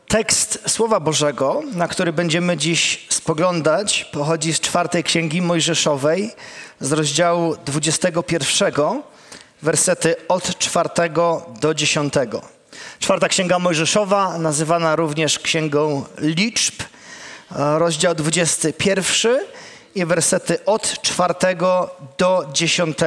Tekst Słowa Bożego, na który będziemy dziś spoglądać, pochodzi z 4 Księgi Mojżeszowej, z rozdziału 21, wersety od 4 do 10. 4 Księga Mojżeszowa, nazywana również Księgą Liczb, rozdział 21 i wersety od 4 do 10.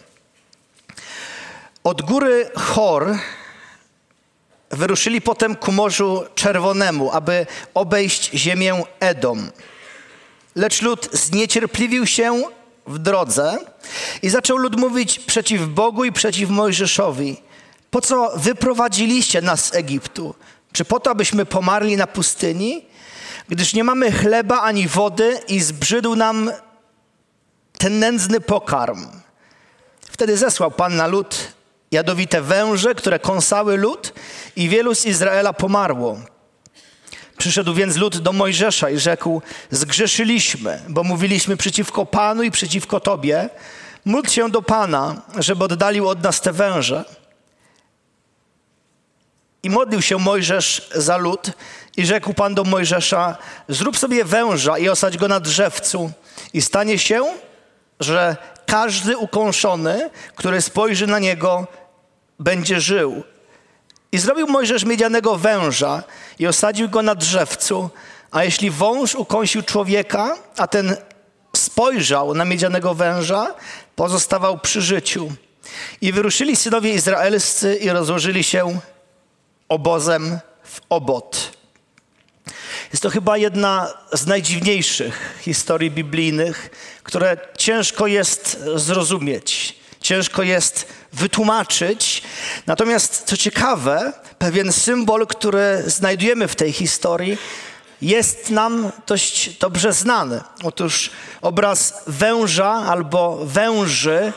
Od góry Hor wyruszyli potem ku Morzu Czerwonemu, aby obejść ziemię Edom. Lecz lud zniecierpliwił się w drodze i zaczął lud mówić przeciw Bogu i przeciw Mojżeszowi: po co wyprowadziliście nas z Egiptu? Czy po to, abyśmy pomarli na pustyni? Gdyż nie mamy chleba ani wody i zbrzydł nam ten nędzny pokarm. Wtedy zesłał Pan na lud jadowite węże, które kąsały lud, i wielu z Izraela pomarło. Przyszedł więc lud do Mojżesza i rzekł: zgrzeszyliśmy, bo mówiliśmy przeciwko Panu i przeciwko Tobie. Módl się do Pana, żeby oddalił od nas te węże. I modlił się Mojżesz za lud i rzekł Pan do Mojżesza: zrób sobie węża i osadź go na drzewcu, i stanie się, że każdy ukąszony, który spojrzy na niego, będzie żył. I zrobił Mojżesz miedzianego węża i osadził go na drzewcu, a jeśli wąż ukąsił człowieka, a ten spojrzał na miedzianego węża, pozostawał przy życiu. I wyruszyli synowie izraelscy i rozłożyli się obozem w obot. Jest to chyba jedna z najdziwniejszych historii biblijnych, które ciężko jest zrozumieć, ciężko jest wytłumaczyć. Natomiast co ciekawe, pewien symbol, który znajdujemy w tej historii, jest nam dość dobrze znany. Otóż obraz węża albo węży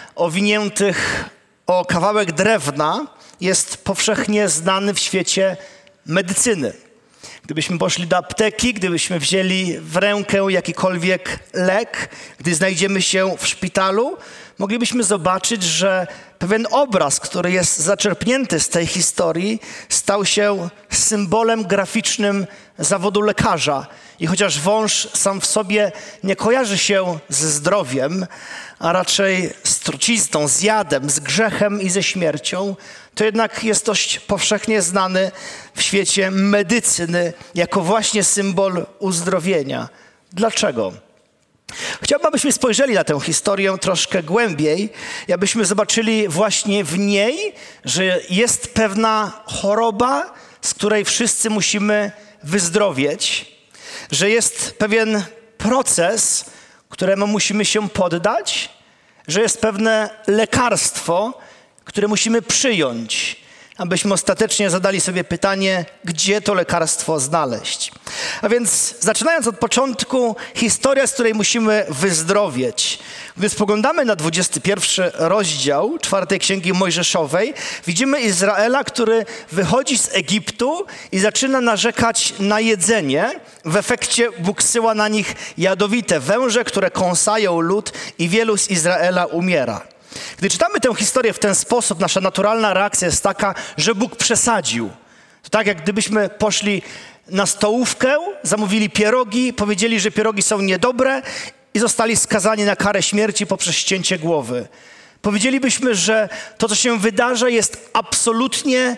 owiniętych o kawałek drewna jest powszechnie znany w świecie medycyny. Gdybyśmy poszli do apteki, gdybyśmy wzięli w rękę jakikolwiek lek, gdy znajdziemy się w szpitalu, moglibyśmy zobaczyć, że pewien obraz, który jest zaczerpnięty z tej historii, stał się symbolem graficznym zawodu lekarza. I chociaż wąż sam w sobie nie kojarzy się ze zdrowiem, a raczej z trucizną, z jadem, z grzechem i ze śmiercią, to jednak jest dość powszechnie znany w świecie medycyny jako właśnie symbol uzdrowienia. Dlaczego? Chciałbym, abyśmy spojrzeli na tę historię troszkę głębiej i abyśmy zobaczyli właśnie w niej, że jest pewna choroba, z której wszyscy musimy wyzdrowieć, że jest pewien proces, któremu musimy się poddać, że jest pewne lekarstwo, które musimy przyjąć, abyśmy ostatecznie zadali sobie pytanie, gdzie to lekarstwo znaleźć. A więc zaczynając od początku, historia, z której musimy wyzdrowieć. Gdy spoglądamy na 21 rozdział 4 Księgi Mojżeszowej, widzimy Izraela, który wychodzi z Egiptu i zaczyna narzekać na jedzenie. W efekcie Bóg zsyła na nich jadowite węże, które kąsają lud, i wielu z Izraela umiera. Gdy czytamy tę historię w ten sposób, nasza naturalna reakcja jest taka, że Bóg przesadził. To tak, jak gdybyśmy poszli na stołówkę, zamówili pierogi, powiedzieli, że pierogi są niedobre i zostali skazani na karę śmierci poprzez ścięcie głowy. Powiedzielibyśmy, że to, co się wydarza, jest absolutnie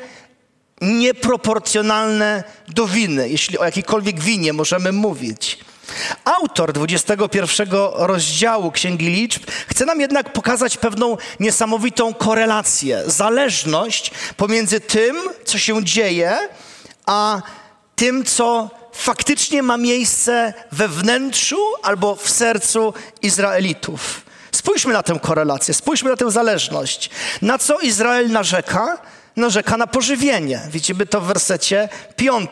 nieproporcjonalne do winy, jeśli o jakiejkolwiek winie możemy mówić. Autor 21 rozdziału Księgi Liczb chce nam jednak pokazać pewną niesamowitą korelację, zależność pomiędzy tym, co się dzieje, a tym, co faktycznie ma miejsce we wnętrzu albo w sercu Izraelitów. Spójrzmy na tę korelację, spójrzmy na tę zależność. Na co Izrael narzeka? Narzeka na pożywienie. Widzimy to w wersecie 5.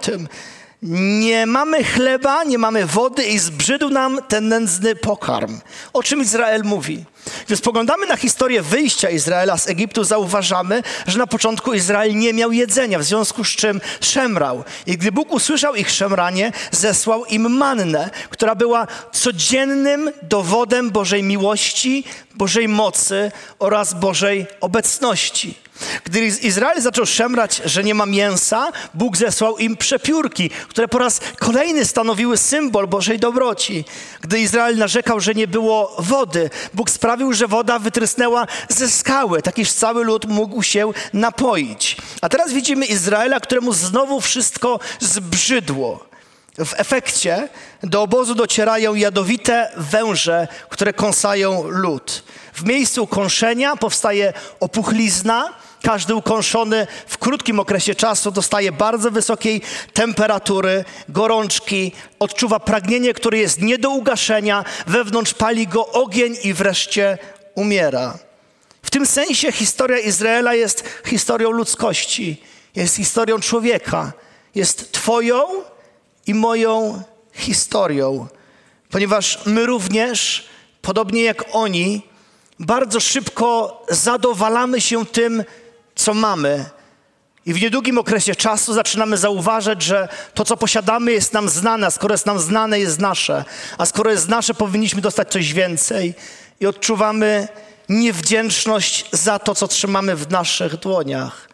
Nie mamy chleba, nie mamy wody i zbrzydł nam ten nędzny pokarm. O czym Izrael mówi? Gdy spoglądamy na historię wyjścia Izraela z Egiptu, zauważamy, że na początku Izrael nie miał jedzenia, w związku z czym szemrał. I gdy Bóg usłyszał ich szemranie, zesłał im mannę, która była codziennym dowodem Bożej miłości, Bożej mocy oraz Bożej obecności. Gdy Izrael zaczął szemrać, że nie ma mięsa, Bóg zesłał im przepiórki, które po raz kolejny stanowiły symbol Bożej dobroci. Gdy Izrael narzekał, że nie było wody, Bóg sprawił, że woda wytrysnęła ze skały, tak iż cały lud mógł się napoić. A teraz widzimy Izraela, któremu znowu wszystko zbrzydło. W efekcie do obozu docierają jadowite węże, które kąsają lud. W miejscu ukąszenia powstaje opuchlizna. Każdy ukąszony w krótkim okresie czasu dostaje bardzo wysokiej temperatury, gorączki, odczuwa pragnienie, które jest nie do ugaszenia, wewnątrz pali go ogień i wreszcie umiera. W tym sensie historia Izraela jest historią ludzkości, jest historią człowieka, jest twoją i moją historią, ponieważ my również, podobnie jak oni, bardzo szybko zadowalamy się tym, co mamy. I w niedługim okresie czasu zaczynamy zauważać, że to, co posiadamy, jest nam znane, a skoro jest nam znane, jest nasze. A skoro jest nasze, powinniśmy dostać coś więcej. I odczuwamy niewdzięczność za to, co trzymamy w naszych dłoniach.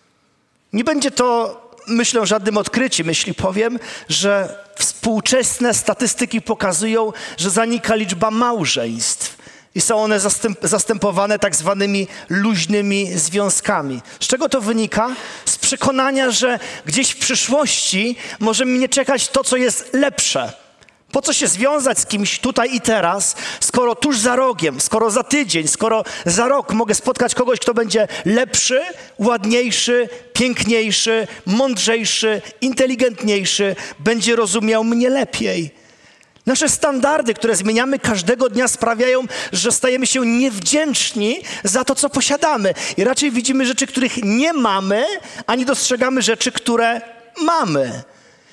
Nie będzie to, myślę, żadnym odkryciem, jeśli powiem, że współczesne statystyki pokazują, że zanika liczba małżeństw. I są one zastępowane tak zwanymi luźnymi związkami. Z czego to wynika? Z przekonania, że gdzieś w przyszłości może mnie czekać to, co jest lepsze. Po co się związać z kimś tutaj i teraz, skoro tuż za rogiem, skoro za tydzień, skoro za rok mogę spotkać kogoś, kto będzie lepszy, ładniejszy, piękniejszy, mądrzejszy, inteligentniejszy, będzie rozumiał mnie lepiej. Nasze standardy, które zmieniamy każdego dnia, sprawiają, że stajemy się niewdzięczni za to, co posiadamy. I raczej widzimy rzeczy, których nie mamy, a nie dostrzegamy rzeczy, które mamy.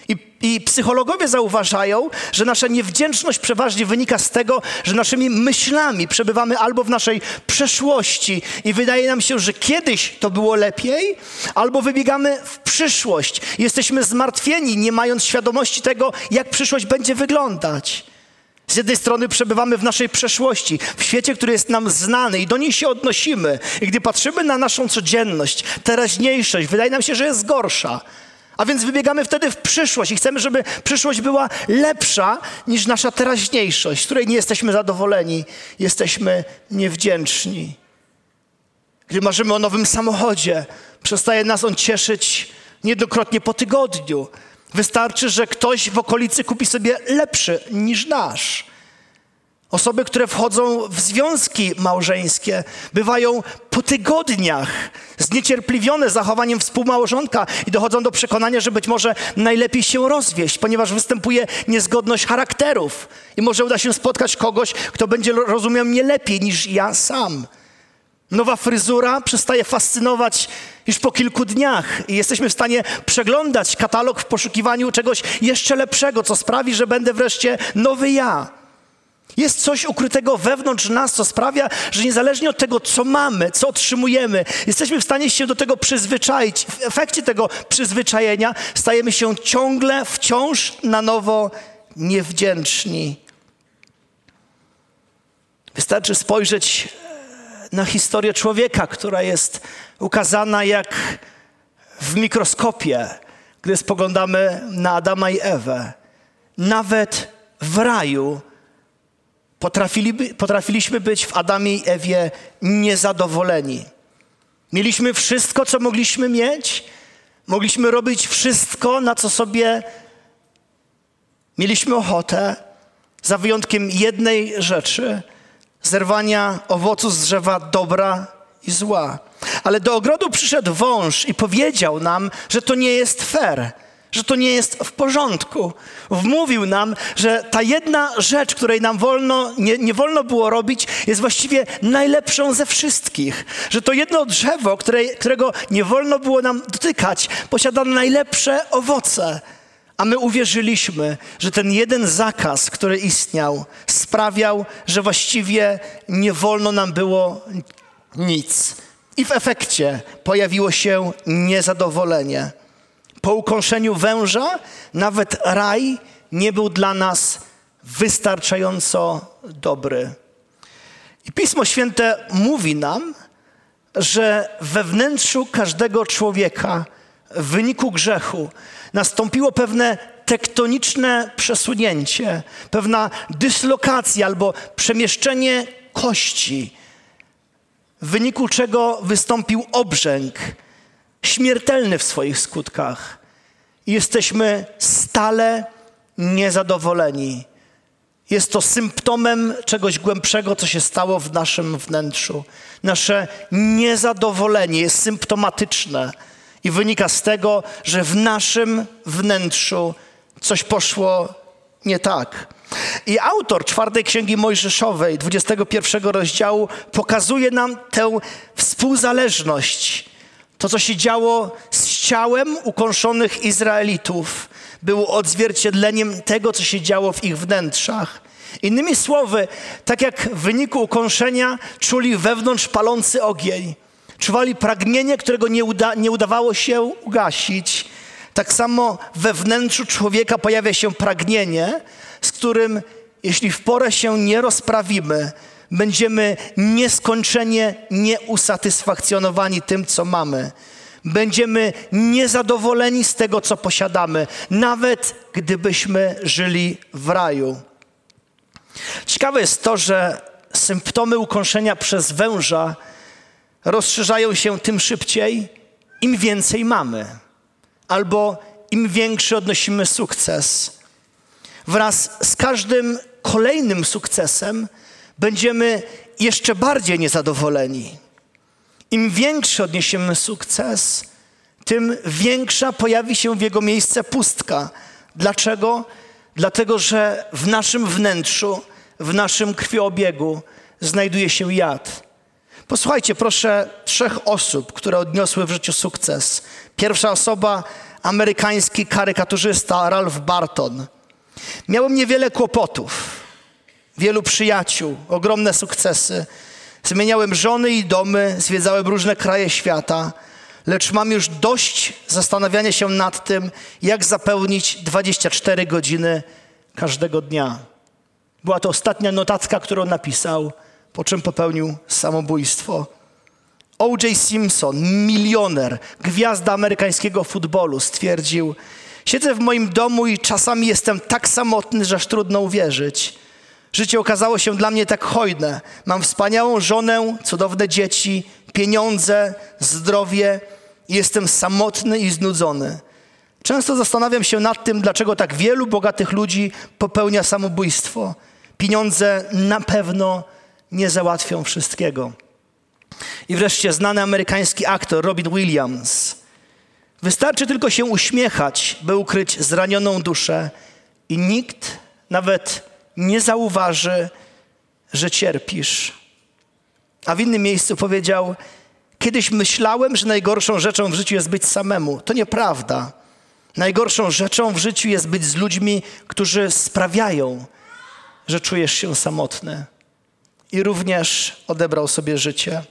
I psychologowie zauważają, że nasza niewdzięczność przeważnie wynika z tego, że naszymi myślami przebywamy albo w naszej przeszłości i wydaje nam się, że kiedyś to było lepiej, albo wybiegamy w przyszłość. Jesteśmy zmartwieni, nie mając świadomości tego, jak przyszłość będzie wyglądać. Z jednej strony przebywamy w naszej przeszłości, w świecie, który jest nam znany i do niej się odnosimy. I gdy patrzymy na naszą codzienność, teraźniejszość, wydaje nam się, że jest gorsza. A więc wybiegamy wtedy w przyszłość i chcemy, żeby przyszłość była lepsza niż nasza teraźniejszość, z której nie jesteśmy zadowoleni, jesteśmy niewdzięczni. Gdy marzymy o nowym samochodzie, przestaje nas on cieszyć niejednokrotnie po tygodniu. Wystarczy, że ktoś w okolicy kupi sobie lepszy niż nasz. Osoby, które wchodzą w związki małżeńskie, bywają po tygodniach zniecierpliwione zachowaniem współmałżonka i dochodzą do przekonania, że być może najlepiej się rozwieść, ponieważ występuje niezgodność charakterów i może uda się spotkać kogoś, kto będzie rozumiał mnie lepiej niż ja sam. Nowa fryzura przestaje fascynować już po kilku dniach i jesteśmy w stanie przeglądać katalog w poszukiwaniu czegoś jeszcze lepszego, co sprawi, że będę wreszcie nowy ja. Jest coś ukrytego wewnątrz nas, co sprawia, że niezależnie od tego, co mamy, co otrzymujemy, jesteśmy w stanie się do tego przyzwyczaić. W efekcie tego przyzwyczajenia stajemy się ciągle, wciąż na nowo niewdzięczni. Wystarczy spojrzeć na historię człowieka, która jest ukazana jak w mikroskopie, gdy spoglądamy na Adama i Ewę. Nawet w raju potrafiliśmy być w Adamie i Ewie niezadowoleni. Mieliśmy wszystko, co mogliśmy mieć. Mogliśmy robić wszystko, na co sobie mieliśmy ochotę, za wyjątkiem jednej rzeczy, zerwania owocu z drzewa dobra i zła. Ale do ogrodu przyszedł wąż i powiedział nam, że to nie jest fair, że to nie jest w porządku. Wmówił nam, że ta jedna rzecz, której nam nie wolno było robić, jest właściwie najlepszą ze wszystkich. Że to jedno drzewo, którego nie wolno było nam dotykać, posiada najlepsze owoce. A my uwierzyliśmy, że ten jeden zakaz, który istniał, sprawiał, że właściwie nie wolno nam było nic. I w efekcie pojawiło się niezadowolenie. Po ukąszeniu węża nawet raj nie był dla nas wystarczająco dobry. I Pismo Święte mówi nam, że we wnętrzu każdego człowieka w wyniku grzechu nastąpiło pewne tektoniczne przesunięcie, pewna dyslokacja albo przemieszczenie kości, w wyniku czego wystąpił obrzęk śmiertelny w swoich skutkach. I jesteśmy stale niezadowoleni. Jest to symptomem czegoś głębszego, co się stało w naszym wnętrzu. Nasze niezadowolenie jest symptomatyczne i wynika z tego, że w naszym wnętrzu coś poszło nie tak. I autor 4 Księgi Mojżeszowej, 21 rozdziału, pokazuje nam tę współzależność. To, co się działo z ciałem ukąszonych Izraelitów, było odzwierciedleniem tego, co się działo w ich wnętrzach. Innymi słowy, tak jak w wyniku ukąszenia czuli wewnątrz palący ogień, czuwali pragnienie, którego nie udawało się ugasić, tak samo we wnętrzu człowieka pojawia się pragnienie, z którym, jeśli w porę się nie rozprawimy, będziemy nieskończenie nieusatysfakcjonowani tym, co mamy. Będziemy niezadowoleni z tego, co posiadamy, nawet gdybyśmy żyli w raju. Ciekawe jest to, że symptomy ukąszenia przez węża rozszerzają się tym szybciej, im więcej mamy, albo im większy odnosimy sukces. Wraz z każdym kolejnym sukcesem będziemy jeszcze bardziej niezadowoleni. Im większy odniesiemy sukces, tym większa pojawi się w jego miejsce pustka. Dlaczego? Dlatego, że w naszym wnętrzu, w naszym krwiobiegu znajduje się jad. Posłuchajcie proszę 3 osób, które odniosły w życiu sukces. Pierwsza osoba, amerykański karykaturzysta Ralph Barton. Miałem niewiele kłopotów, wielu przyjaciół, ogromne sukcesy. Zmieniałem żony i domy, zwiedzałem różne kraje świata, lecz mam już dość zastanawiania się nad tym, jak zapełnić 24 godziny każdego dnia. Była to ostatnia notatka, którą napisał, po czym popełnił samobójstwo. O.J. Simpson, milioner, gwiazda amerykańskiego futbolu, stwierdził: siedzę w moim domu i czasami jestem tak samotny, że aż trudno uwierzyć. Życie okazało się dla mnie tak hojne. Mam wspaniałą żonę, cudowne dzieci, pieniądze, zdrowie i jestem samotny i znudzony. Często zastanawiam się nad tym, dlaczego tak wielu bogatych ludzi popełnia samobójstwo. Pieniądze na pewno nie załatwią wszystkiego. I wreszcie znany amerykański aktor Robin Williams. Wystarczy tylko się uśmiechać, by ukryć zranioną duszę i nikt nawet nie zauważy, że cierpisz. A w innym miejscu powiedział: kiedyś myślałem, że najgorszą rzeczą w życiu jest być samemu. To nieprawda. Najgorszą rzeczą w życiu jest być z ludźmi, którzy sprawiają, że czujesz się samotny. I również odebrał sobie życie.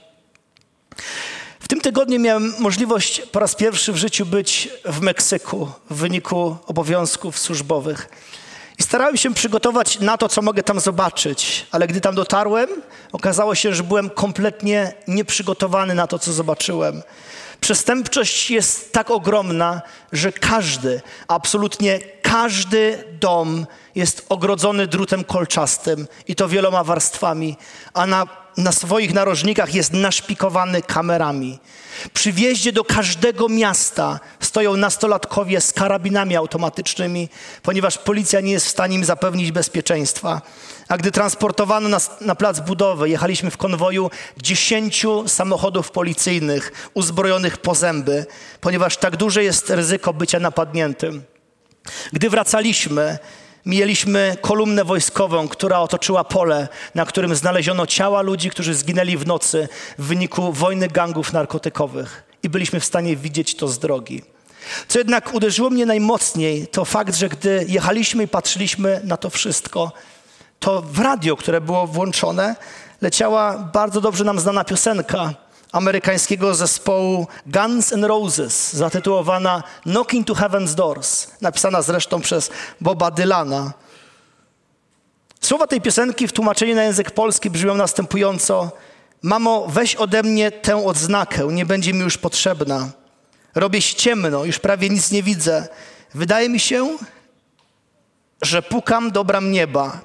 W tym tygodniu miałem możliwość po raz pierwszy w życiu być w Meksyku w wyniku obowiązków służbowych. I starałem się przygotować na to, co mogę tam zobaczyć, ale gdy tam dotarłem, okazało się, że byłem kompletnie nieprzygotowany na to, co zobaczyłem. Przestępczość jest tak ogromna, że absolutnie każdy dom jest ogrodzony drutem kolczastym i to wieloma warstwami, a na swoich narożnikach jest naszpikowany kamerami. Przy wjeździe do każdego miasta stoją nastolatkowie z karabinami automatycznymi, ponieważ policja nie jest w stanie im zapewnić bezpieczeństwa. A gdy transportowano nas na plac budowy, jechaliśmy w konwoju 10 samochodów policyjnych uzbrojonych po zęby, ponieważ tak duże jest ryzyko bycia napadniętym. Gdy wracaliśmy, mijaliśmy kolumnę wojskową, która otoczyła pole, na którym znaleziono ciała ludzi, którzy zginęli w nocy w wyniku wojny gangów narkotykowych. I byliśmy w stanie widzieć to z drogi. Co jednak uderzyło mnie najmocniej, to fakt, że gdy jechaliśmy i patrzyliśmy na to wszystko, to w radio, które było włączone, leciała bardzo dobrze nam znana piosenka amerykańskiego zespołu Guns N' Roses, zatytułowana Knocking to Heaven's Doors, napisana zresztą przez Boba Dylana. Słowa tej piosenki w tłumaczeniu na język polski brzmią następująco: Mamo, weź ode mnie tę odznakę, nie będzie mi już potrzebna. Robię się ciemno, już prawie nic nie widzę. Wydaje mi się, że pukam do bram nieba.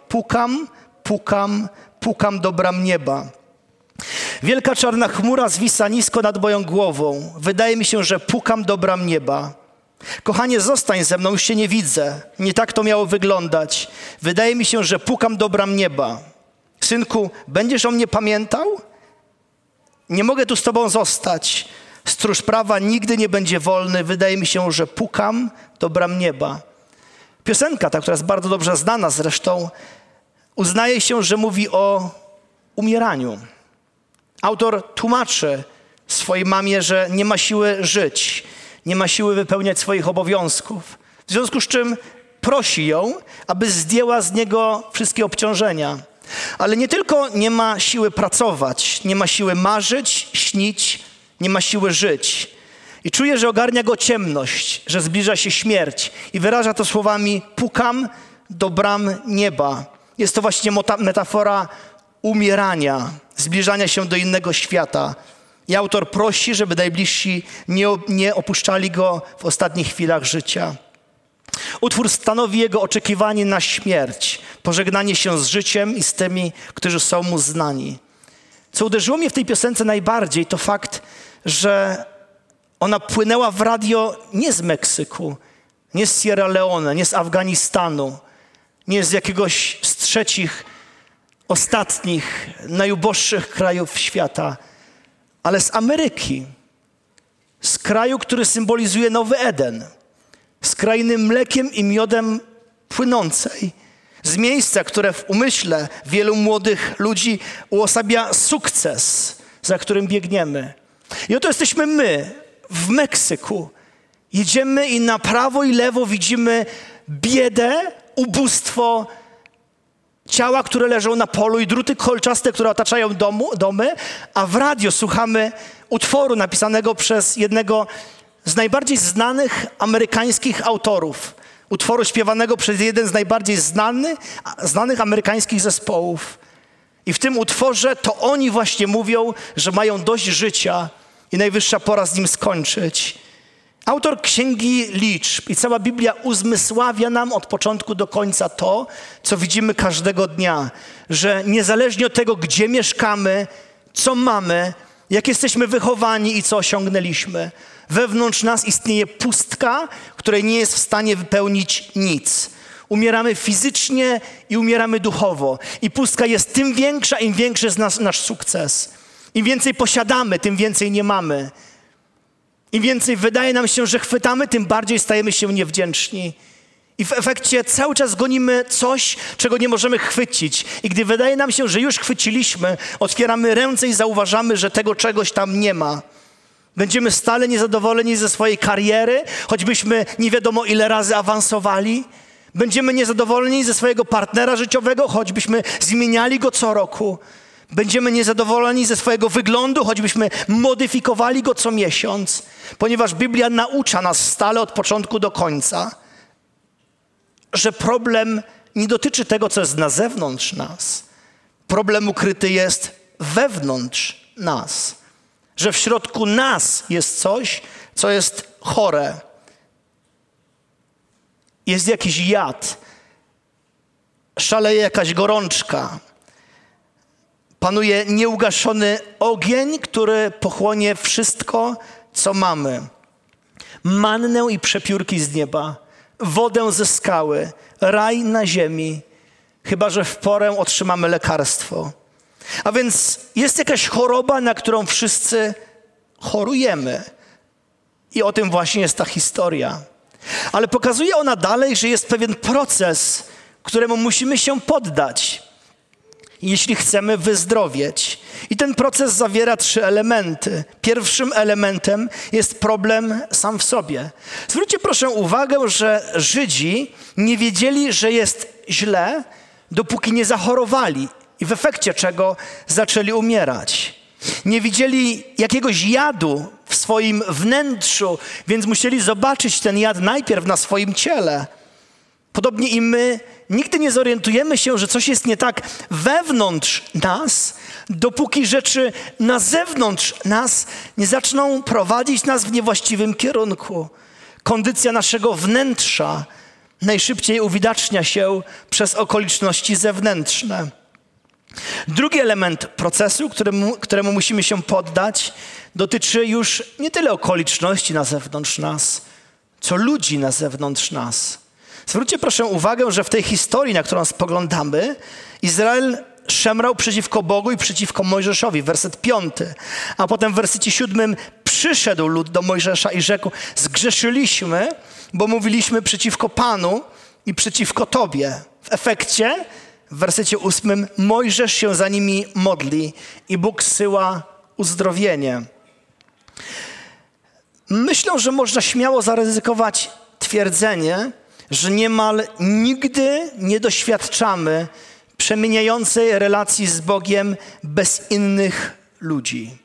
Pukam do bram nieba. Wielka czarna chmura zwisa nisko nad moją głową. Wydaje mi się, że pukam do bram nieba. Kochanie, zostań ze mną, już się nie widzę. Nie tak to miało wyglądać. Wydaje mi się, że pukam do bram nieba. Synku, będziesz o mnie pamiętał? Nie mogę tu z tobą zostać. Stróż prawa nigdy nie będzie wolny. Wydaje mi się, że pukam do bram nieba. Piosenka ta, która jest bardzo dobrze znana zresztą, uznaje się, że mówi o umieraniu. Autor tłumaczy swojej mamie, że nie ma siły żyć, nie ma siły wypełniać swoich obowiązków. W związku z czym prosi ją, aby zdjęła z niego wszystkie obciążenia. Ale nie tylko nie ma siły pracować, nie ma siły marzyć, śnić, nie ma siły żyć. I czuje, że ogarnia go ciemność, że zbliża się śmierć. I wyraża to słowami: pukam do bram nieba. Jest to właśnie metafora umierania, zbliżania się do innego świata. I autor prosi, żeby najbliżsi nie opuszczali go w ostatnich chwilach życia. Utwór stanowi jego oczekiwanie na śmierć, pożegnanie się z życiem i z tymi, którzy są mu znani. Co uderzyło mnie w tej piosence najbardziej, to fakt, że ona płynęła w radio nie z Meksyku, nie z Sierra Leone, nie z Afganistanu, nie z jakiegoś z trzecich, ostatnich, najuboższych krajów świata, ale z Ameryki, z kraju, który symbolizuje Nowy Eden, z krainy mlekiem i miodem płynącej, z miejsca, które w umyśle wielu młodych ludzi uosabia sukces, za którym biegniemy. I oto jesteśmy my w Meksyku. Jedziemy i na prawo i lewo widzimy biedę, ubóstwo, ciała, które leżą na polu i druty kolczaste, które otaczają domy, a w radio słuchamy utworu napisanego przez jednego z najbardziej znanych amerykańskich autorów. Utworu śpiewanego przez jeden z najbardziej znanych amerykańskich zespołów. I w tym utworze to oni właśnie mówią, że mają dość życia i najwyższa pora z nim skończyć. Autor Księgi Liczb i cała Biblia uzmysławia nam od początku do końca to, co widzimy każdego dnia, że niezależnie od tego, gdzie mieszkamy, co mamy, jak jesteśmy wychowani i co osiągnęliśmy, wewnątrz nas istnieje pustka, której nie jest w stanie wypełnić nic. Umieramy fizycznie i umieramy duchowo. I pustka jest tym większa, im większy jest nasz sukces. Im więcej posiadamy, tym więcej nie mamy. Im więcej wydaje nam się, że chwytamy, tym bardziej stajemy się niewdzięczni. I w efekcie cały czas gonimy coś, czego nie możemy chwycić. I gdy wydaje nam się, że już chwyciliśmy, otwieramy ręce i zauważamy, że tego czegoś tam nie ma. Będziemy stale niezadowoleni ze swojej kariery, choćbyśmy nie wiadomo ile razy awansowali. Będziemy niezadowoleni ze swojego partnera życiowego, choćbyśmy zmieniali go co roku. Będziemy niezadowoleni ze swojego wyglądu, choćbyśmy modyfikowali go co miesiąc. Ponieważ Biblia naucza nas stale od początku do końca, że problem nie dotyczy tego, co jest na zewnątrz nas. Problem ukryty jest wewnątrz nas. Że w środku nas jest coś, co jest chore. Jest jakiś jad. Szaleje jakaś gorączka. Panuje nieugaszony ogień, który pochłonie wszystko, co mamy. Mannę i przepiórki z nieba, wodę ze skały, raj na ziemi, chyba że w porę otrzymamy lekarstwo. A więc jest jakaś choroba, na którą wszyscy chorujemy. I o tym właśnie jest ta historia. Ale pokazuje ona dalej, że jest pewien proces, któremu musimy się poddać, jeśli chcemy wyzdrowieć. I ten proces zawiera 3 elementy. Pierwszym elementem jest problem sam w sobie. Zwróćcie proszę uwagę, że Żydzi nie wiedzieli, że jest źle, dopóki nie zachorowali i w efekcie czego zaczęli umierać. Nie widzieli jakiegoś jadu w swoim wnętrzu, więc musieli zobaczyć ten jad najpierw na swoim ciele. Podobnie i my nigdy nie zorientujemy się, że coś jest nie tak wewnątrz nas, dopóki rzeczy na zewnątrz nas nie zaczną prowadzić nas w niewłaściwym kierunku. Kondycja naszego wnętrza najszybciej uwidacznia się przez okoliczności zewnętrzne. Drugi element procesu, któremu musimy się poddać, dotyczy już nie tyle okoliczności na zewnątrz nas, co ludzi na zewnątrz nas. Zwróćcie proszę uwagę, że w tej historii, na którą spoglądamy, Izrael szemrał przeciwko Bogu i przeciwko Mojżeszowi, werset 5. A potem w wersecie 7 przyszedł lud do Mojżesza i rzekł: zgrzeszyliśmy, bo mówiliśmy przeciwko Panu i przeciwko Tobie. W efekcie, w wersecie 8, Mojżesz się za nimi modli i Bóg zsyła uzdrowienie. Myślę, że można śmiało zaryzykować twierdzenie, że niemal nigdy nie doświadczamy przemieniającej relacji z Bogiem bez innych ludzi.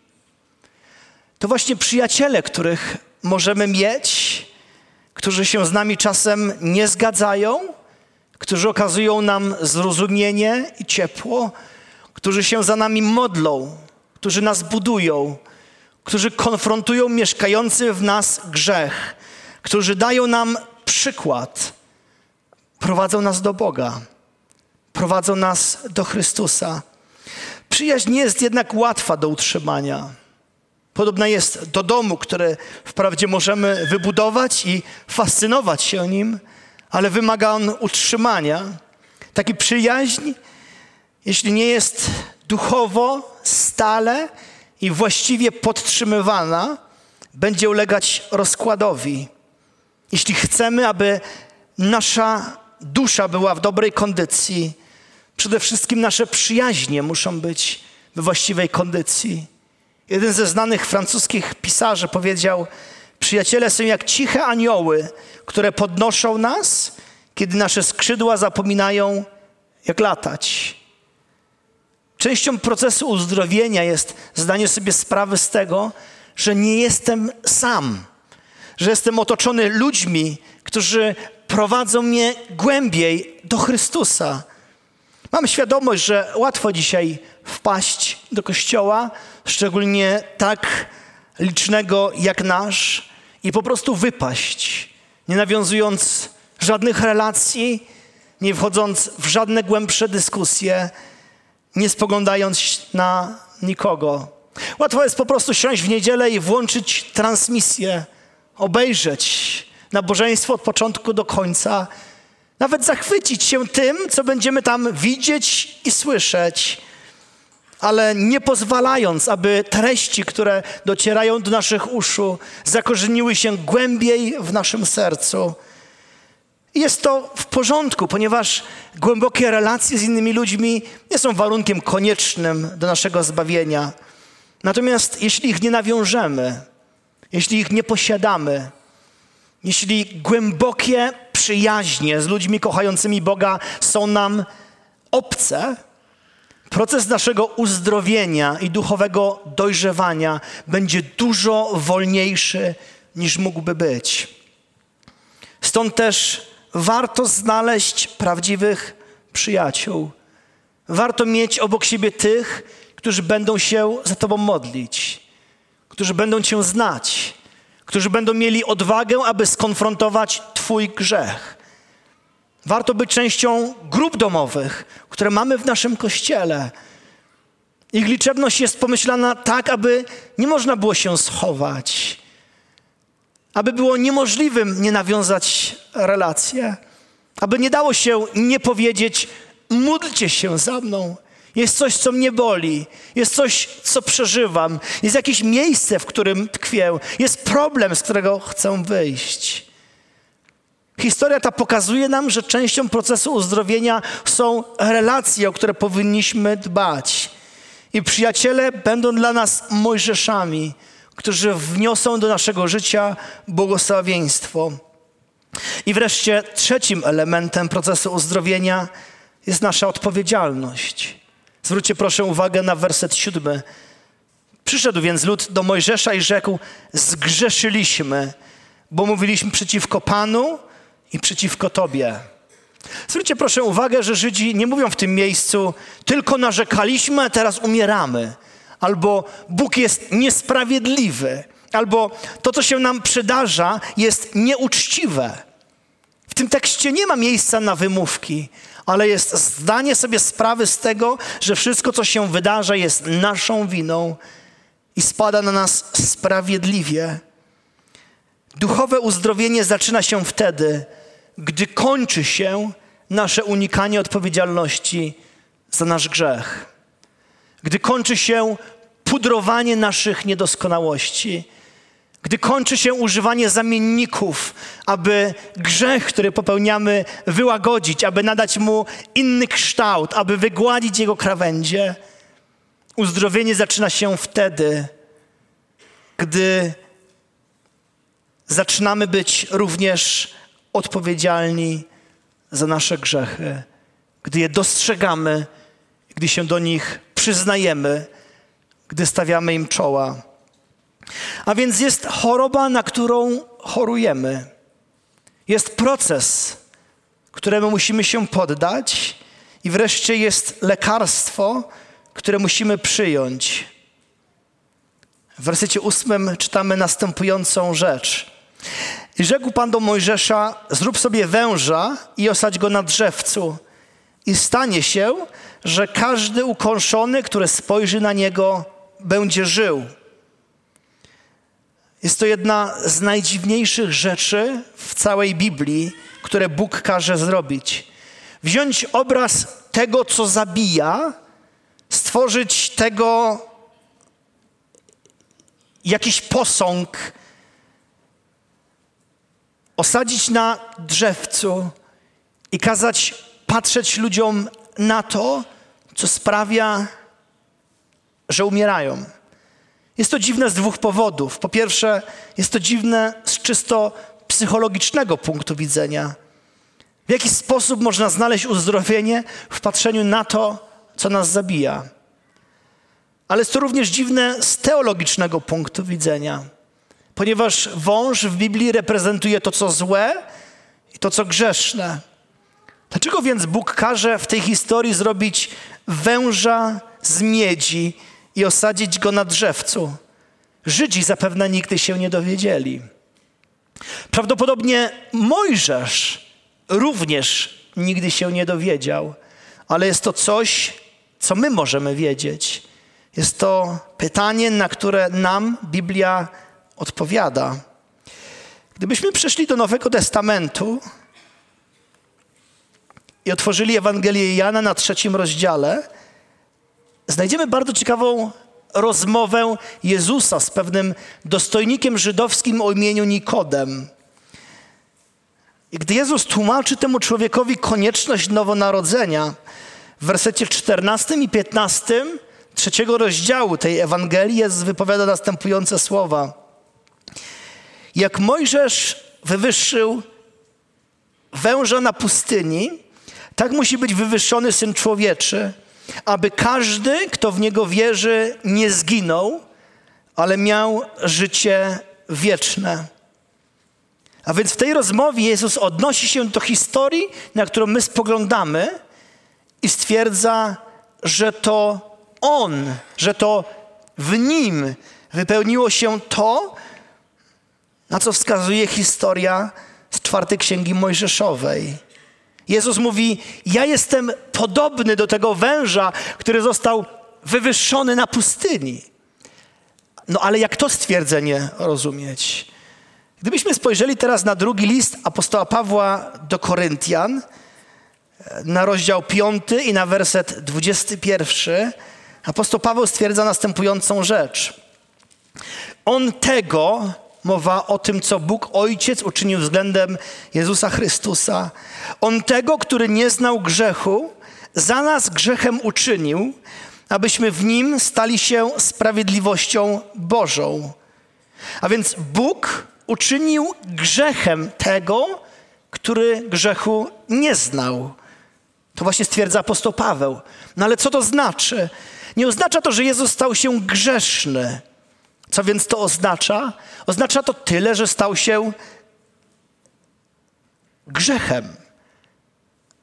To właśnie przyjaciele, których możemy mieć, którzy się z nami czasem nie zgadzają, którzy okazują nam zrozumienie i ciepło, którzy się za nami modlą, którzy nas budują, którzy konfrontują mieszkający w nas grzech, którzy dają nam przykład, prowadzą nas do Boga, prowadzą nas do Chrystusa. Przyjaźń nie jest jednak łatwa do utrzymania. Podobna jest do domu, który wprawdzie możemy wybudować i fascynować się nim, ale wymaga on utrzymania. Taka przyjaźń, jeśli nie jest duchowo, stale i właściwie podtrzymywana, będzie ulegać rozkładowi. Jeśli chcemy, aby nasza dusza była w dobrej kondycji, przede wszystkim nasze przyjaźnie muszą być we właściwej kondycji. Jeden ze znanych francuskich pisarzy powiedział: przyjaciele są jak ciche anioły, które podnoszą nas, kiedy nasze skrzydła zapominają, jak latać. Częścią procesu uzdrowienia jest zdanie sobie sprawy z tego, że nie jestem sam, że jestem otoczony ludźmi, którzy prowadzą mnie głębiej do Chrystusa. Mam świadomość, że łatwo dzisiaj wpaść do kościoła, szczególnie tak licznego jak nasz, i po prostu wypaść, nie nawiązując żadnych relacji, nie wchodząc w żadne głębsze dyskusje, nie spoglądając na nikogo. Łatwo jest po prostu siąść w niedzielę i włączyć transmisję, obejrzeć nabożeństwo od początku do końca, nawet zachwycić się tym, co będziemy tam widzieć i słyszeć, ale nie pozwalając, aby treści, które docierają do naszych uszu, zakorzeniły się głębiej w naszym sercu. I jest to w porządku, ponieważ głębokie relacje z innymi ludźmi nie są warunkiem koniecznym do naszego zbawienia. Natomiast jeśli ich nie nawiążemy, jeśli ich nie posiadamy, jeśli głębokie przyjaźnie z ludźmi kochającymi Boga są nam obce, proces naszego uzdrowienia i duchowego dojrzewania będzie dużo wolniejszy, niż mógłby być. Stąd też warto znaleźć prawdziwych przyjaciół. Warto mieć obok siebie tych, którzy będą się za tobą modlić, którzy będą cię znać, którzy będą mieli odwagę, aby skonfrontować twój grzech. Warto być częścią grup domowych, które mamy w naszym kościele. Ich liczebność jest pomyślana tak, aby nie można było się schować, aby było niemożliwym nie nawiązać relacje, aby nie dało się nie powiedzieć: módlcie się za mną. Jest coś, co mnie boli. Jest coś, co przeżywam. Jest jakieś miejsce, w którym tkwię. Jest problem, z którego chcę wyjść. Historia ta pokazuje nam, że częścią procesu uzdrowienia są relacje, o które powinniśmy dbać. I przyjaciele będą dla nas Mojżeszami, którzy wniosą do naszego życia błogosławieństwo. I wreszcie trzecim elementem procesu uzdrowienia jest nasza odpowiedzialność. Zwróćcie proszę uwagę na werset 7. Przyszedł więc lud do Mojżesza i rzekł: zgrzeszyliśmy, bo mówiliśmy przeciwko Panu i przeciwko Tobie. Zwróćcie proszę uwagę, że Żydzi nie mówią w tym miejscu tylko narzekaliśmy, a teraz umieramy. Albo Bóg jest niesprawiedliwy. Albo to, co się nam przydarza, jest nieuczciwe. W tym tekście nie ma miejsca na wymówki, ale jest zdanie sobie sprawy z tego, że wszystko, co się wydarza, jest naszą winą i spada na nas sprawiedliwie. Duchowe uzdrowienie zaczyna się wtedy, gdy kończy się nasze unikanie odpowiedzialności za nasz grzech. Gdy kończy się pudrowanie naszych niedoskonałości. Gdy kończy się używanie zamienników, aby grzech, który popełniamy, wyłagodzić, aby nadać mu inny kształt, aby wygładzić jego krawędzie. Uzdrowienie zaczyna się wtedy, gdy zaczynamy być również odpowiedzialni za nasze grzechy. Gdy je dostrzegamy, gdy się do nich przyznajemy, gdy stawiamy im czoła. A więc jest choroba, na którą chorujemy. Jest proces, któremu musimy się poddać i wreszcie jest lekarstwo, które musimy przyjąć. W wersecie 8 czytamy następującą rzecz. I rzekł Pan do Mojżesza, zrób sobie węża i osadź go na drzewcu. I stanie się, że każdy ukąszony, który spojrzy na niego, będzie żył. Jest to jedna z najdziwniejszych rzeczy w całej Biblii, które Bóg każe zrobić. Wziąć obraz tego, co zabija, stworzyć tego jakiś posąg, osadzić na drzewcu i kazać patrzeć ludziom na to, co sprawia, że umierają. Jest to dziwne z dwóch powodów. Po pierwsze, jest to dziwne z czysto psychologicznego punktu widzenia. W jaki sposób można znaleźć uzdrowienie w patrzeniu na to, co nas zabija? Ale jest to również dziwne z teologicznego punktu widzenia, ponieważ wąż w Biblii reprezentuje to, co złe i to, co grzeszne. Dlaczego więc Bóg każe w tej historii zrobić węża z miedzi i osadzić go na drzewcu? Żydzi zapewne nigdy się nie dowiedzieli. Prawdopodobnie Mojżesz również nigdy się nie dowiedział, ale jest to coś, co my możemy wiedzieć. Jest to pytanie, na które nam Biblia odpowiada. Gdybyśmy przeszli do Nowego Testamentu i otworzyli Ewangelię Jana na 3 rozdziale, znajdziemy bardzo ciekawą rozmowę Jezusa z pewnym dostojnikiem żydowskim o imieniu Nikodem. I gdy Jezus tłumaczy temu człowiekowi konieczność nowonarodzenia, w wersecie 14 i 15 3 rozdziału tej Ewangelii Jezus wypowiada następujące słowa. Jak Mojżesz wywyższył węża na pustyni, tak musi być wywyższony Syn Człowieczy, aby każdy, kto w Niego wierzy, nie zginął, ale miał życie wieczne. A więc w tej rozmowie Jezus odnosi się do historii, na którą my spoglądamy i stwierdza, że to On, że to w Nim wypełniło się to, na co wskazuje historia z 4 Księgi Mojżeszowej. Jezus mówi, ja jestem podobny do tego węża, który został wywyższony na pustyni. No ale jak to stwierdzenie rozumieć? Gdybyśmy spojrzeli teraz na drugi list apostoła Pawła do Koryntian, na rozdział 5 i na werset 21, apostoł Paweł stwierdza następującą rzecz. On tego, mowa o tym, co Bóg Ojciec uczynił względem Jezusa Chrystusa, On tego, który nie znał grzechu, za nas grzechem uczynił, abyśmy w Nim stali się sprawiedliwością Bożą. A więc Bóg uczynił grzechem tego, który grzechu nie znał. To właśnie stwierdza apostoł Paweł. No ale co to znaczy? Nie oznacza to, że Jezus stał się grzeszny. Co więc to oznacza? Oznacza to tyle, że stał się grzechem.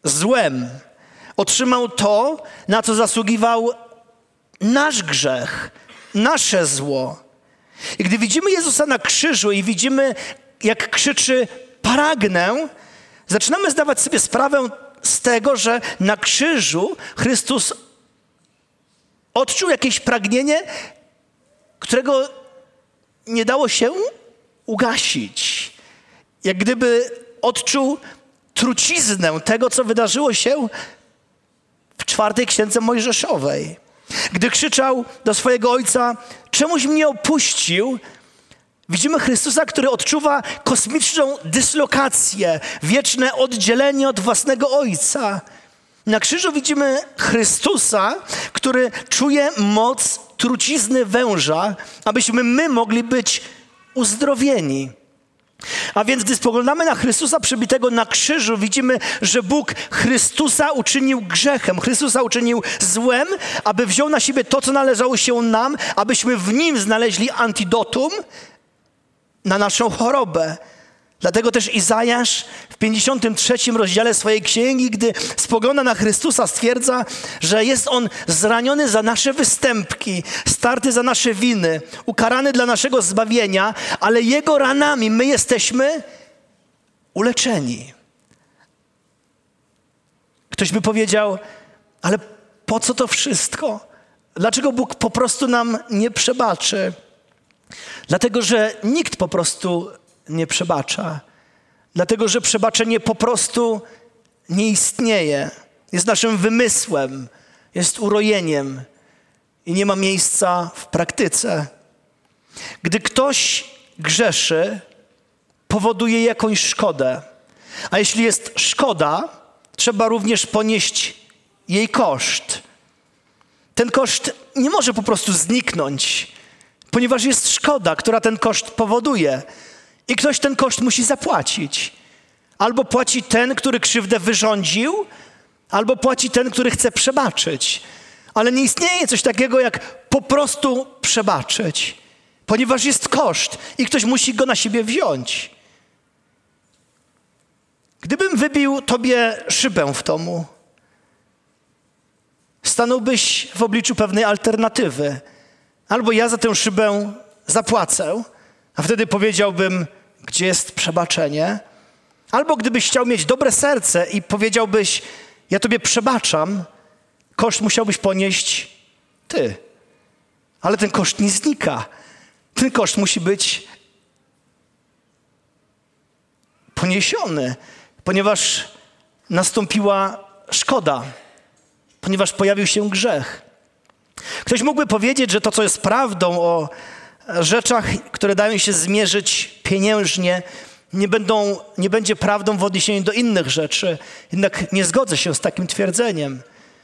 złem. Otrzymał to, na co zasługiwał nasz grzech, nasze zło. I gdy widzimy Jezusa na krzyżu i widzimy, jak krzyczy pragnę, zaczynamy zdawać sobie sprawę z tego, że na krzyżu Chrystus odczuł jakieś pragnienie, którego nie dało się ugasić. Jak gdyby odczuł truciznę tego, co wydarzyło się w 4 księdze Mojżeszowej. Gdy krzyczał do swojego ojca, czemuś mnie opuścił, widzimy Chrystusa, który odczuwa kosmiczną dyslokację, wieczne oddzielenie od własnego Ojca. Na krzyżu widzimy Chrystusa, który czuje moc trucizny węża, abyśmy my mogli być uzdrowieni. A więc gdy spoglądamy na Chrystusa przybitego na krzyżu, widzimy, że Bóg Chrystusa uczynił grzechem, Chrystusa uczynił złem, aby wziął na siebie to, co należało się nam, abyśmy w Nim znaleźli antidotum na naszą chorobę. Dlatego też Izajasz w 53 rozdziale swojej księgi, gdy spogląda na Chrystusa, stwierdza, że jest On zraniony za nasze występki, starty za nasze winy, ukarany dla naszego zbawienia, ale Jego ranami my jesteśmy uleczeni. Ktoś by powiedział, ale po co to wszystko? Dlaczego Bóg po prostu nam nie przebaczy? Dlatego, że nikt po prostu nie przebacza. Dlatego, że przebaczenie po prostu nie istnieje. Jest naszym wymysłem, jest urojeniem i nie ma miejsca w praktyce. Gdy ktoś grzeszy, powoduje jakąś szkodę. A jeśli jest szkoda, trzeba również ponieść jej koszt. Ten koszt nie może po prostu zniknąć, ponieważ jest szkoda, która ten koszt powoduje. I ktoś ten koszt musi zapłacić. Albo płaci ten, który krzywdę wyrządził, albo płaci ten, który chce przebaczyć. Ale nie istnieje coś takiego jak po prostu przebaczyć, ponieważ jest koszt i ktoś musi go na siebie wziąć. Gdybym wybił tobie szybę w domu, stanąłbyś w obliczu pewnej alternatywy. Albo ja za tę szybę zapłacę, a wtedy powiedziałbym, gdzie jest przebaczenie. Albo gdybyś chciał mieć dobre serce i powiedziałbyś, ja tobie przebaczam, koszt musiałbyś ponieść ty. Ale ten koszt nie znika. Ten koszt musi być poniesiony, ponieważ nastąpiła szkoda, ponieważ pojawił się grzech. Ktoś mógłby powiedzieć, że to, co jest prawdą o rzeczach, które dają się zmierzyć pieniężnie, nie będzie prawdą w odniesieniu do innych rzeczy. Jednak nie zgodzę się z takim twierdzeniem.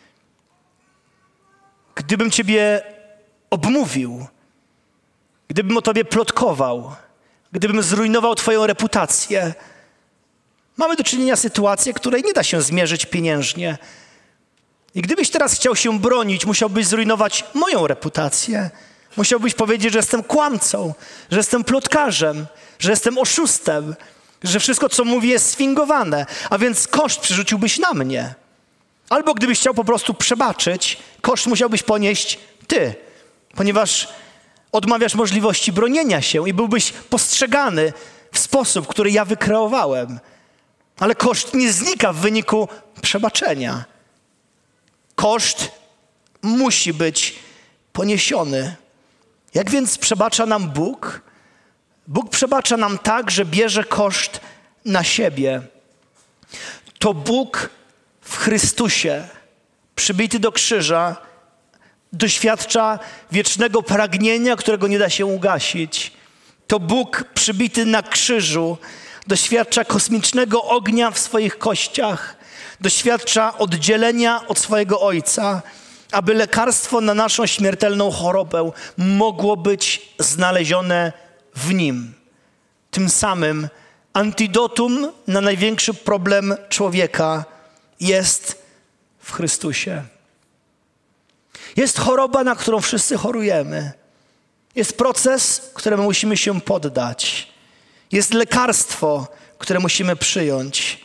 Gdybym ciebie obmówił, gdybym o tobie plotkował, gdybym zrujnował twoją reputację, mamy do czynienia z sytuacją, której nie da się zmierzyć pieniężnie. I gdybyś teraz chciał się bronić, musiałbyś zrujnować moją reputację. Musiałbyś powiedzieć, że jestem kłamcą, że jestem plotkarzem, że jestem oszustem, że wszystko, co mówię, jest sfingowane, a więc koszt przerzuciłbyś na mnie. Albo gdybyś chciał po prostu przebaczyć, koszt musiałbyś ponieść ty, ponieważ odmawiasz możliwości bronienia się i byłbyś postrzegany w sposób, który ja wykreowałem. Ale koszt nie znika w wyniku przebaczenia. Koszt musi być poniesiony. Jak więc przebacza nam Bóg? Bóg przebacza nam tak, że bierze koszt na siebie. To Bóg w Chrystusie, przybity do krzyża, doświadcza wiecznego pragnienia, którego nie da się ugasić. To Bóg przybity na krzyżu doświadcza kosmicznego ognia w swoich kościach, doświadcza oddzielenia od swojego Ojca, aby lekarstwo na naszą śmiertelną chorobę mogło być znalezione w Nim. Tym samym antidotum na największy problem człowieka jest w Chrystusie. Jest choroba, na którą wszyscy chorujemy. Jest proces, któremu musimy się poddać. Jest lekarstwo, które musimy przyjąć.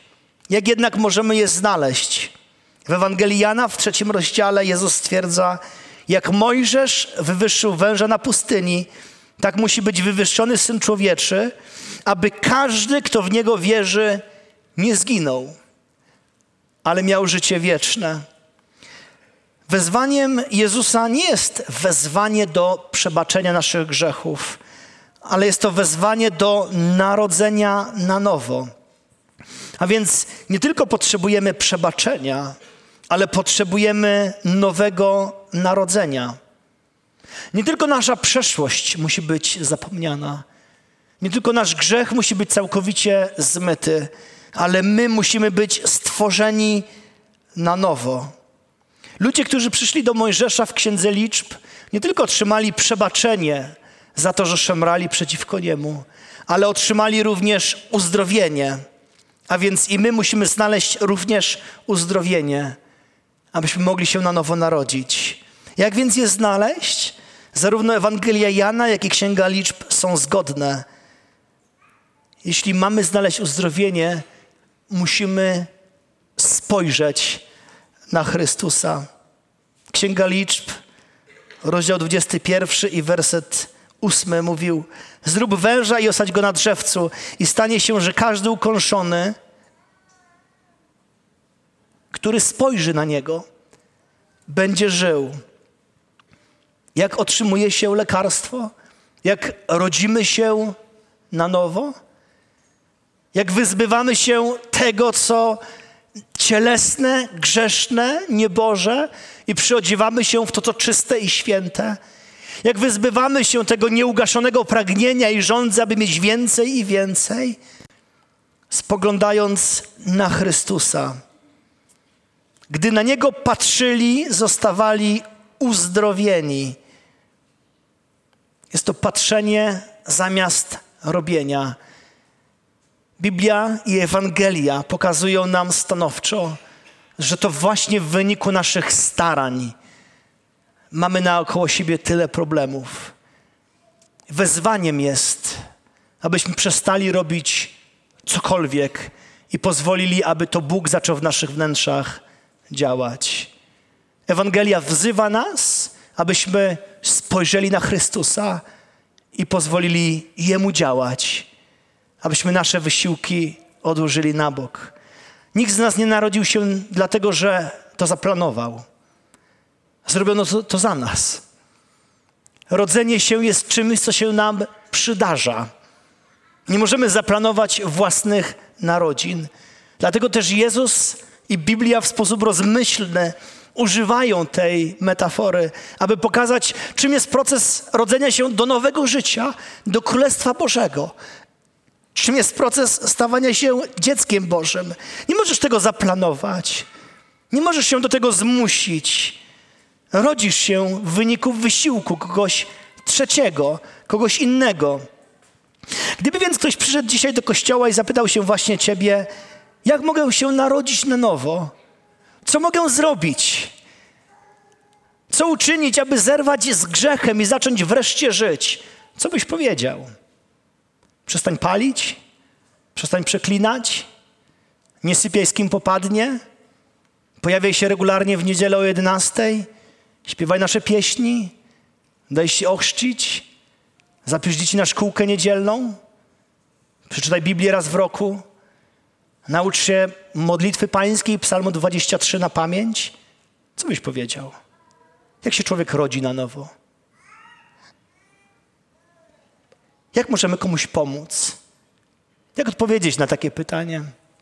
Jak jednak możemy je znaleźć? W Ewangelii Jana w 3 rozdziale Jezus stwierdza, jak Mojżesz wywyższył węża na pustyni, tak musi być wywyższony Syn Człowieczy, aby każdy, kto w Niego wierzy, nie zginął, ale miał życie wieczne. Wezwaniem Jezusa nie jest wezwanie do przebaczenia naszych grzechów, ale jest to wezwanie do narodzenia na nowo. A więc nie tylko potrzebujemy przebaczenia, ale potrzebujemy nowego narodzenia. Nie tylko nasza przeszłość musi być zapomniana. Nie tylko nasz grzech musi być całkowicie zmyty, ale my musimy być stworzeni na nowo. Ludzie, którzy przyszli do Mojżesza w Księdze Liczb, nie tylko otrzymali przebaczenie za to, że szemrali przeciwko niemu, ale otrzymali również uzdrowienie. A więc i my musimy znaleźć również uzdrowienie, abyśmy mogli się na nowo narodzić. Jak więc je znaleźć? Zarówno Ewangelia Jana, jak i Księga Liczb są zgodne. Jeśli mamy znaleźć uzdrowienie, musimy spojrzeć na Chrystusa. Księga Liczb, rozdział 21 i werset 8 mówił: zrób węża i osadź go na drzewcu i stanie się, że każdy ukąszony, który spojrzy na niego, będzie żył. Jak otrzymuje się lekarstwo? Jak rodzimy się na nowo? Jak wyzbywamy się tego, co cielesne, grzeszne, nieboże i przyodziewamy się w to, co czyste i święte? Jak wyzbywamy się tego nieugaszonego pragnienia i żądzy, aby mieć więcej i więcej? Spoglądając na Chrystusa. Gdy na Niego patrzyli, zostawali uzdrowieni. Jest to patrzenie zamiast robienia. Biblia i Ewangelia pokazują nam stanowczo, że to właśnie w wyniku naszych starań mamy naokoło siebie tyle problemów. Wezwaniem jest, abyśmy przestali robić cokolwiek i pozwolili, aby to Bóg zaczął w naszych wnętrzach działać. Ewangelia wzywa nas, abyśmy spojrzeli na Chrystusa i pozwolili Jemu działać, abyśmy nasze wysiłki odłożyli na bok. Nikt z nas nie narodził się dlatego, że to zaplanował. Zrobiono to za nas. Rodzenie się jest czymś, co się nam przydarza. Nie możemy zaplanować własnych narodzin. Dlatego też Jezus i Biblia w sposób rozmyślny używają tej metafory, aby pokazać, czym jest proces rodzenia się do nowego życia, do Królestwa Bożego. Czym jest proces stawania się dzieckiem Bożym. Nie możesz tego zaplanować. Nie możesz się do tego zmusić. Rodzisz się w wyniku wysiłku kogoś trzeciego, kogoś innego. Gdyby więc ktoś przyszedł dzisiaj do kościoła i zapytał się właśnie ciebie, jak mogę się narodzić na nowo? Co mogę zrobić? Co uczynić, aby zerwać z grzechem i zacząć wreszcie żyć? Co byś powiedział? Przestań palić? Przestań przeklinać? Nie sypiaj z kim popadnie? Pojawiaj się regularnie w niedzielę o 11:00? Śpiewaj nasze pieśni? Daj się ochrzcić? Zapisz dzieci na szkółkę niedzielną? Przeczytaj Biblię raz w roku? Naucz się modlitwy pańskiej, Psalmu 23 na pamięć? Co byś powiedział? Jak się człowiek rodzi na nowo? Jak możemy komuś pomóc? Jak odpowiedzieć na takie pytanie?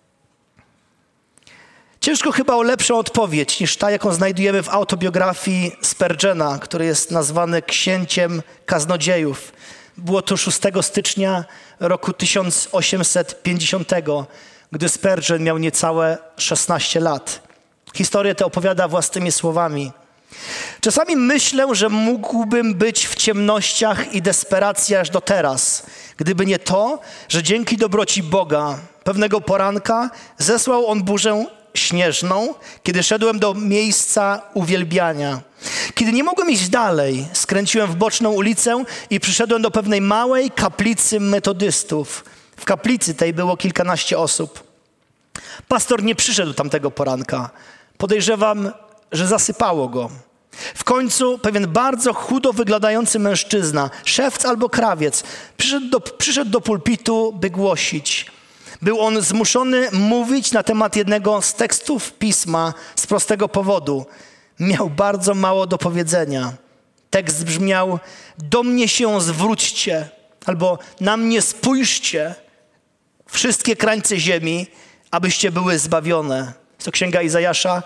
Ciężko chyba o lepszą odpowiedź niż ta, jaką znajdujemy w autobiografii Spurgeona, który jest nazwany księciem kaznodziejów. Było to 6 stycznia roku 1850, gdy Spurgeon miał niecałe 16 lat. Historię tę opowiada własnymi słowami. Czasami myślę, że mógłbym być w ciemnościach i desperacji aż do teraz, gdyby nie to, że dzięki dobroci Boga pewnego poranka zesłał On burzę śnieżną, kiedy szedłem do miejsca uwielbiania. Kiedy nie mogłem iść dalej, skręciłem w boczną ulicę i przyszedłem do pewnej małej kaplicy metodystów. W kaplicy tej było kilkanaście osób. Pastor nie przyszedł tamtego poranka. Podejrzewam, że zasypało go. W końcu pewien bardzo chudo wyglądający mężczyzna, szewc albo krawiec, przyszedł do pulpitu, by głosić. Był on zmuszony mówić na temat jednego z tekstów pisma z prostego powodu. Miał bardzo mało do powiedzenia. Tekst brzmiał: do mnie się zwróćcie, albo na mnie spójrzcie, wszystkie krańce ziemi, abyście były zbawione. To Księga Izajasza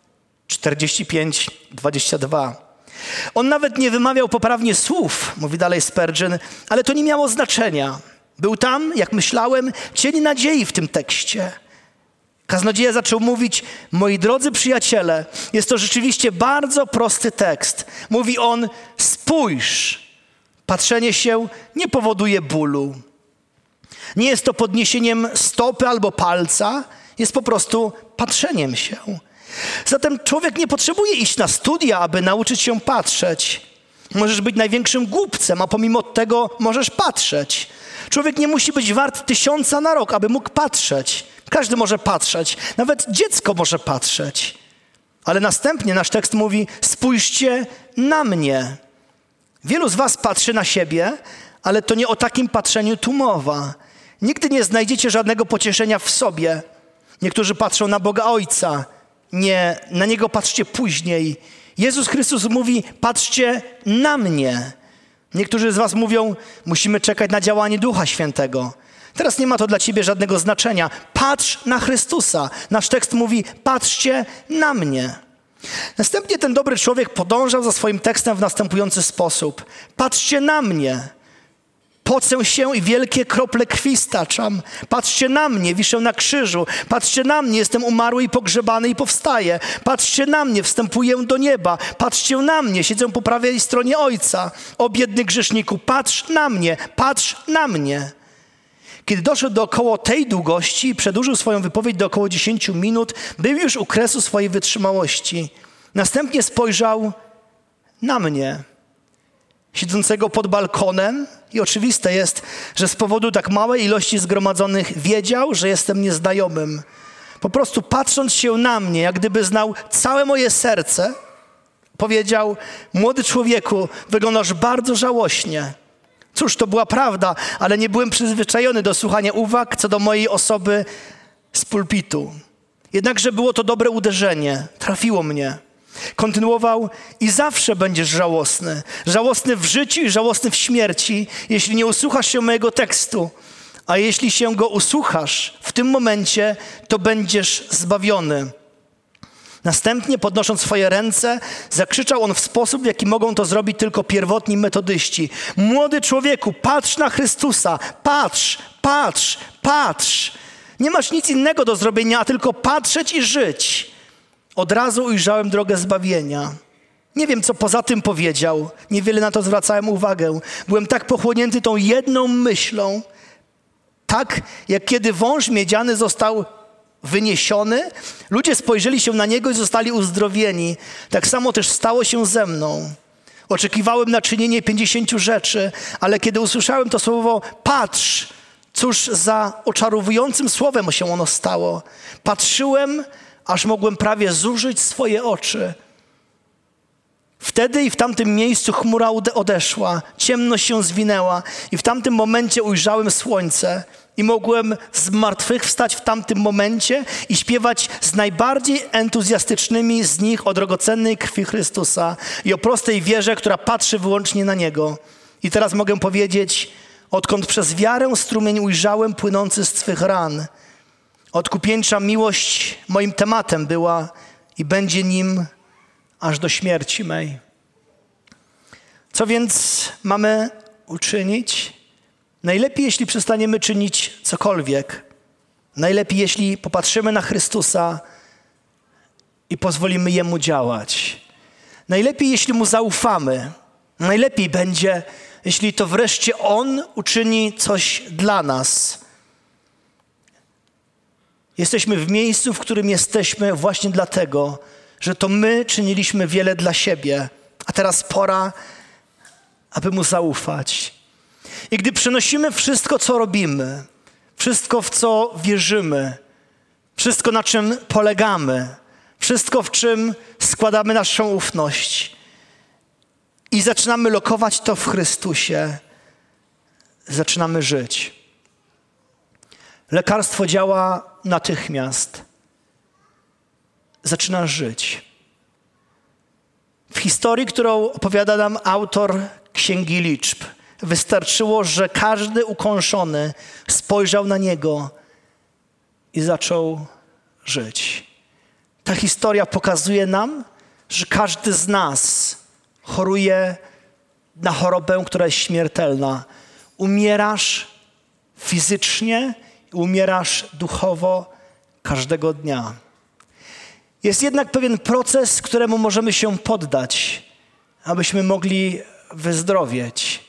45:22. On nawet nie wymawiał poprawnie słów, mówi dalej Spurgeon, ale to nie miało znaczenia. Był tam, jak myślałem, cień nadziei w tym tekście. Kaznodzieja zaczął mówić: moi drodzy przyjaciele, jest to rzeczywiście bardzo prosty tekst. Mówi on: spójrz. Patrzenie się nie powoduje bólu. Nie jest to podniesieniem stopy albo palca, jest po prostu patrzeniem się. Zatem człowiek nie potrzebuje iść na studia, aby nauczyć się patrzeć. Możesz być największym głupcem, a pomimo tego możesz patrzeć. Człowiek nie musi być wart 1000 na rok, aby mógł patrzeć. Każdy może patrzeć, nawet dziecko może patrzeć. Ale następnie nasz tekst mówi: spójrzcie na mnie. Wielu z was patrzy na siebie, ale to nie o takim patrzeniu tu mowa. Nigdy nie znajdziecie żadnego pocieszenia w sobie. Niektórzy patrzą na Boga Ojca. Nie, na Niego patrzcie później. Jezus Chrystus mówi: patrzcie na mnie. Niektórzy z was mówią: musimy czekać na działanie Ducha Świętego. Teraz nie ma to dla ciebie żadnego znaczenia. Patrz na Chrystusa. Nasz tekst mówi: patrzcie na mnie. Następnie ten dobry człowiek podążał za swoim tekstem w następujący sposób: patrzcie na mnie. Pocę się i wielkie krople krwi staczam. Patrzcie na mnie, wiszę na krzyżu. Patrzcie na mnie, jestem umarły i pogrzebany i powstaję. Patrzcie na mnie, wstępuję do nieba. Patrzcie na mnie, siedzę po prawej stronie Ojca. O biedny grzeszniku, patrz na mnie, patrz na mnie. Kiedy doszedł do około tej długości i przedłużył swoją wypowiedź do około 10 minut, był już u kresu swojej wytrzymałości. Następnie spojrzał na mnie, siedzącego pod balkonem, i oczywiste jest, że z powodu tak małej ilości zgromadzonych wiedział, że jestem nieznajomym. Po prostu patrząc się na mnie, jak gdyby znał całe moje serce, powiedział: młody człowieku, wyglądasz bardzo żałośnie. Cóż, to była prawda, ale nie byłem przyzwyczajony do słuchania uwag co do mojej osoby z pulpitu. Jednakże było to dobre uderzenie, trafiło mnie. Kontynuował: i zawsze będziesz żałosny. Żałosny w życiu i żałosny w śmierci, jeśli nie usłuchasz się mojego tekstu. A jeśli się go usłuchasz w tym momencie, to będziesz zbawiony. Następnie, podnosząc swoje ręce, zakrzyczał on w sposób, w jaki mogą to zrobić tylko pierwotni metodyści: młody człowieku, patrz na Chrystusa, patrz, patrz, patrz. Nie masz nic innego do zrobienia, a tylko patrzeć i żyć. Od razu ujrzałem drogę zbawienia. Nie wiem, co poza tym powiedział. Niewiele na to zwracałem uwagę. Byłem tak pochłonięty tą jedną myślą, tak jak kiedy wąż miedziany został wyniesiony, ludzie spojrzeli się na niego i zostali uzdrowieni. Tak samo też stało się ze mną. Oczekiwałem na czynienie 50 rzeczy, ale kiedy usłyszałem to słowo patrz, cóż za oczarowującym słowem się ono stało. Patrzyłem, aż mogłem prawie zużyć swoje oczy. Wtedy i w tamtym miejscu chmura odeszła, ciemność się zwinęła i w tamtym momencie ujrzałem słońce i mogłem zmartwychwstać w tamtym momencie i śpiewać z najbardziej entuzjastycznymi z nich o drogocennej krwi Chrystusa i o prostej wierze, która patrzy wyłącznie na Niego. I teraz mogę powiedzieć: odkąd przez wiarę strumień ujrzałem płynący z Twych ran, odkupieńcza miłość moim tematem była i będzie nim aż do śmierci mej. Co więc mamy uczynić? Najlepiej, jeśli przestaniemy czynić cokolwiek. Najlepiej, jeśli popatrzymy na Chrystusa i pozwolimy Jemu działać. Najlepiej, jeśli Mu zaufamy. Najlepiej będzie, jeśli to wreszcie On uczyni coś dla nas. Jesteśmy w miejscu, w którym jesteśmy właśnie dlatego, że to my czyniliśmy wiele dla siebie, a teraz pora, aby Mu zaufać. I gdy przenosimy wszystko, co robimy, wszystko, w co wierzymy, Wszystko, na czym polegamy, wszystko, w czym składamy naszą ufność i zaczynamy lokować to w Chrystusie, zaczynamy żyć. Lekarstwo działa natychmiast. Zaczynasz żyć. W historii, którą opowiada nam autor Księgi Liczb, wystarczyło, że każdy ukąszony spojrzał na niego i zaczął żyć. Ta historia pokazuje nam, że każdy z nas choruje na chorobę, która jest śmiertelna. Umierasz fizycznie, umierasz duchowo każdego dnia. Jest jednak pewien proces, któremu możemy się poddać, abyśmy mogli wyzdrowieć.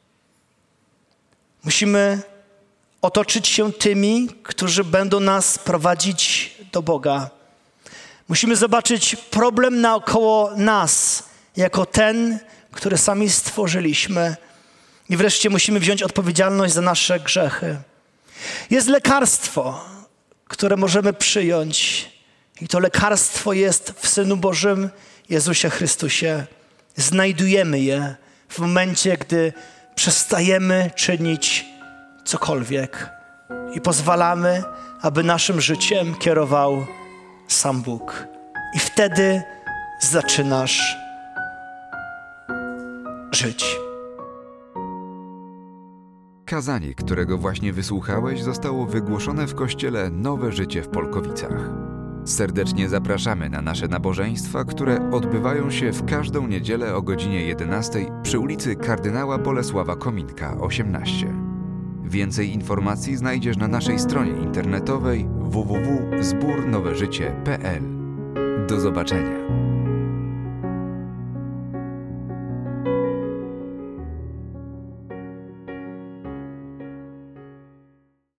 Musimy otoczyć się tymi, którzy będą nas prowadzić do Boga. Musimy zobaczyć problem naokoło nas jako ten, który sami stworzyliśmy. I wreszcie musimy wziąć odpowiedzialność za nasze grzechy. Jest lekarstwo, które możemy przyjąć. I to lekarstwo jest w Synu Bożym, Jezusie Chrystusie. Znajdujemy je w momencie, gdy przestajemy czynić cokolwiek i pozwalamy, aby naszym życiem kierował sam Bóg. I wtedy zaczynasz żyć. Kazanie, którego właśnie wysłuchałeś, zostało wygłoszone w kościele Nowe Życie w Polkowicach. Serdecznie zapraszamy na nasze nabożeństwa, które odbywają się w każdą niedzielę o godzinie 11 przy ulicy Kardynała Bolesława Kominka 18. Więcej informacji znajdziesz na naszej stronie internetowej www.zbornoweżycie.pl. Do zobaczenia.